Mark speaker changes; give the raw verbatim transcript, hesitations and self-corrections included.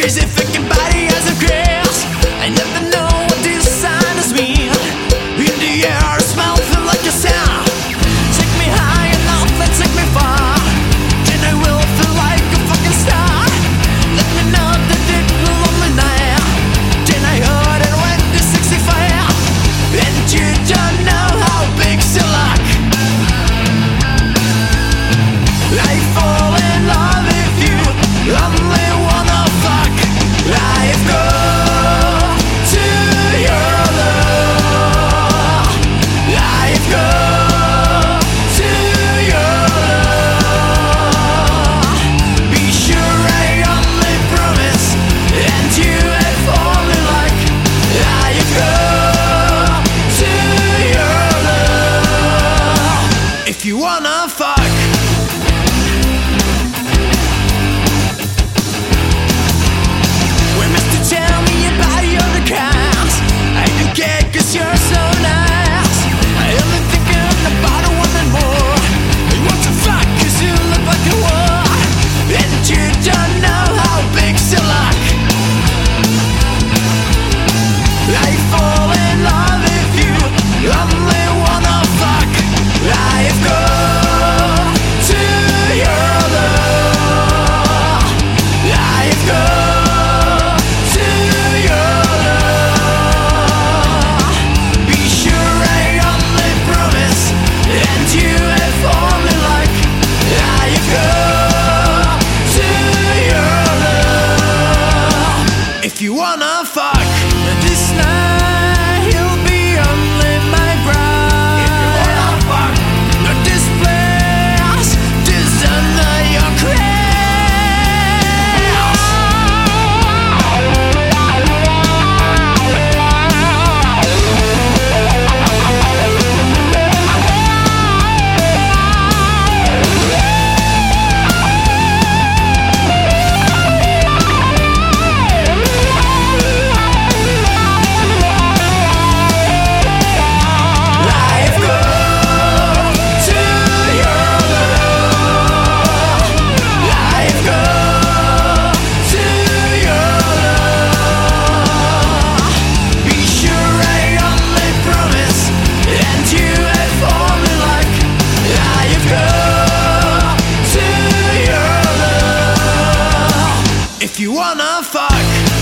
Speaker 1: crazy fucking body as a grass. I never know what these signs mean. In the air, smell feel like a sound. Take me high enough and take me far, then I will feel like a fucking star. Let me know that it will only night, then I heard it went to sixty-five. And you don't know how big you look. I fall in love with you, only wanna fuck. I've gone to your love. I've gone to your love. Be sure I only promise, and you have only like. I've gone to your love. If you wanna fuck. Tell me about your cars. I don't care cause you're so nice. I only thinking about a woman more. I want to fuck cause you look like a war. And you don't know how big you look. I fall in love with you, only wanna fuck. I've gone to your love. I've gone if you wanna fuck. This night he'll be only my bride. If you wanna fuck. Not this place, this under your if you wanna fuck.